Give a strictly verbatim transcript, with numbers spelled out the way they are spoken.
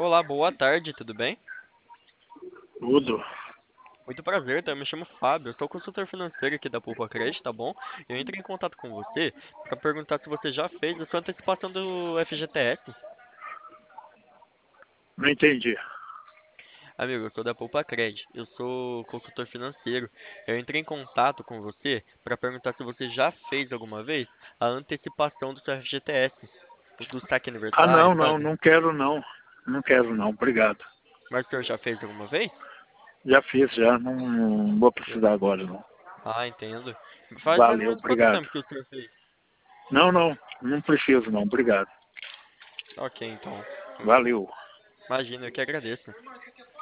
Olá, boa tarde, tudo bem? Tudo. Muito prazer, tá? Eu me chamo Fábio, eu sou consultor financeiro aqui da Poupa Credit, tá bom? Eu entrei em contato com você para perguntar se você já fez a sua antecipação do F G T S. Não entendi. Amigo, eu sou da Poupa Credit, eu sou consultor financeiro. Eu entrei em contato com você para perguntar se você já fez alguma vez a antecipação do seu F G T S, o do saque Ah, aniversário, não, não, sabe? não quero não. Não quero não, obrigado. Mas o senhor já fez alguma vez? Já fiz, já. Não, não vou precisar agora, não. Ah, entendo. Faz mais ou Valeu, menos quanto obrigado. tempo que o senhor fez? Não, não, não preciso não, obrigado. Ok, então. Valeu. Imagina, eu que agradeço.